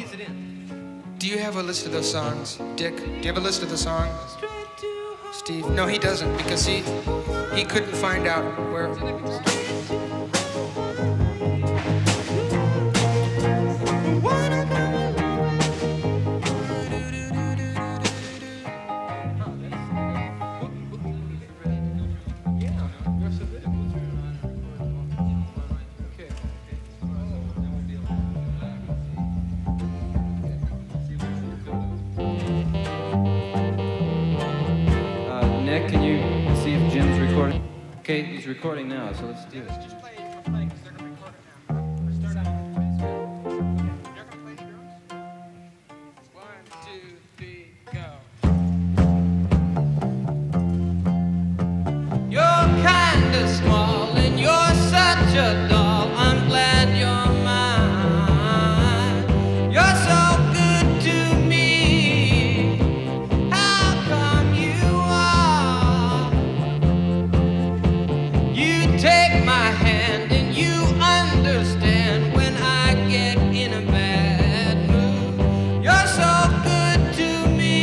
keys it in. Do you have a list of those songs, Dick? Do you have a list of the songs? Steve? No, he doesn't, because he couldn't find out where. Nick, can you see if Jim's recording? Okay, he's recording now, so let's do it. Just play it, we're playing, because they're going to record it now. We're starting. You're going to play drums? 1, 2, 3, go. You're kinda small and you're such a doll. I'm glad you're mine. You're so good to me. How come you are? You take my hand and you understand when I get in a bad mood. You're so good to me.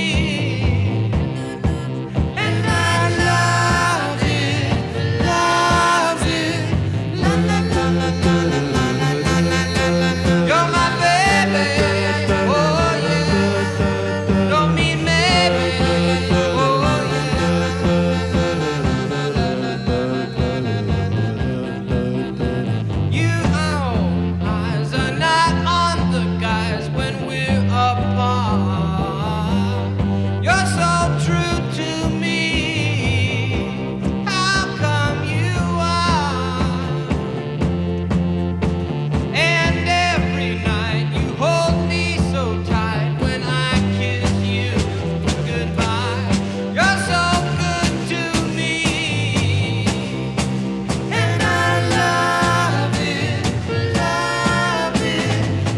And I love it, love it. La la la la la la la la la la la. You're my baby, oh yeah. Don't mean maybe, oh yeah. You eyes are not on the guys when we're apart. You're so true to me. How come you are? And every night you hold me so tight when I kiss you goodbye. You're so good to me. And I love it, love it.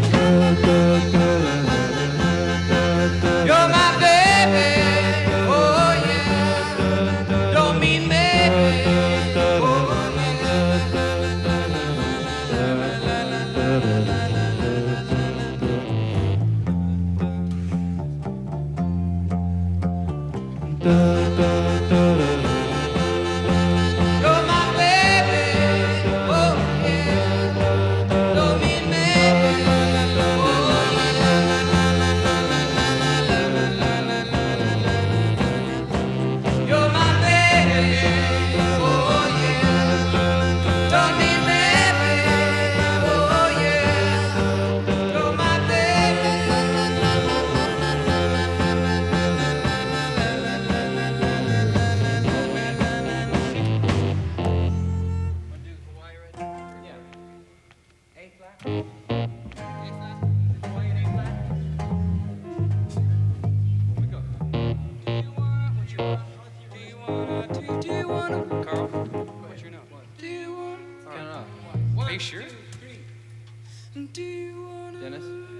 You're my baby, oh yeah. Don't mean maybe, oh You're my baby, oh yeah. Don't mean maybe, oh You're my baby, oh yeah. Don't mean maybe, oh yeah. You're my baby. Do you wanna? Carl, what's your note? Do you wanna? Count it off. Are you One, sure? 2, 3. Do you wanna? Dennis?